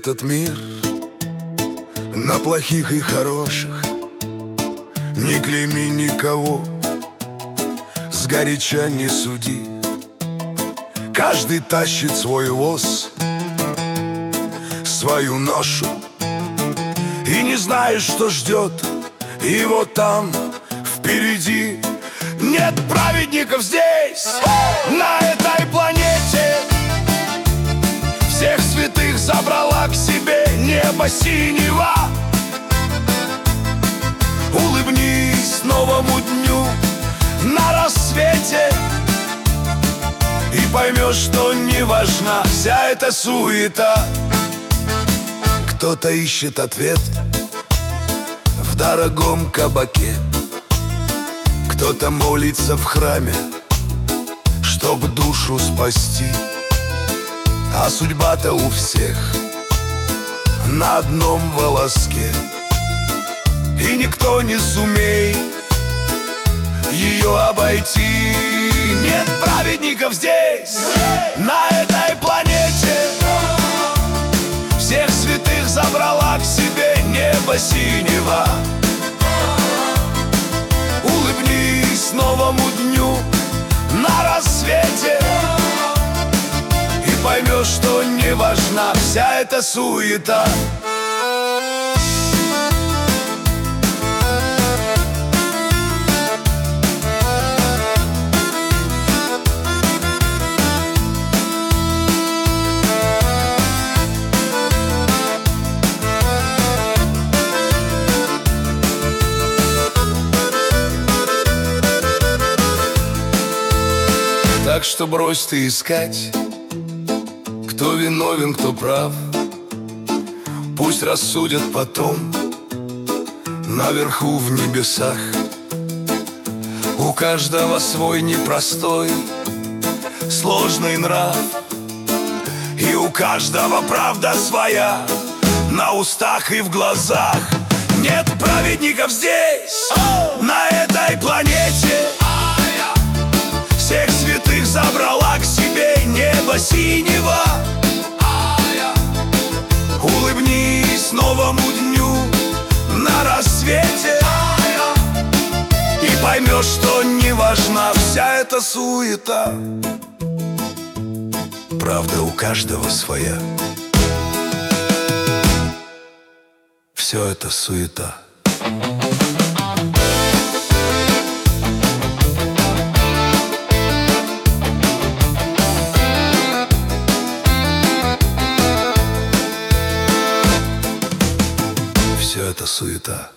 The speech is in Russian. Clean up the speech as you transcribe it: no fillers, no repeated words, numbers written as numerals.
этот мир на плохих и хороших. Не клейми никого, сгоряча не суди. Каждый тащит свой воз, свою ношу, и не знаешь, что ждет его там впереди. Нет праведников здесь, на этой планете. Всех святых забрала к себе небо синего. Улыбнись новому дню на рассвете, и поймешь, что не важна вся эта суета. Кто-то ищет ответ в дорогом кабаке, кто-то молится в храме, чтоб душу спасти. А судьба-то у всех на одном волоске, и никто не сумеет ее обойти. Нет праведников здесь, на этой планете. Всех святых забрала к себе небо синего. Улыбнись новому дню на рассвете, и поймешь, что не важна вся эта суета. Так что брось ты искать, кто виновен, кто прав. Пусть рассудят потом наверху в небесах. У каждого свой непростой, сложный нрав, и у каждого правда своя на устах и в глазах. Нет праведников здесь, на этой планете. Всех святых забрала к себе небо синего. Улыбнись новому дню на рассвете, и поймешь, что не важна вся эта суета. Правда у каждого своя. Все это суета. Все это суета.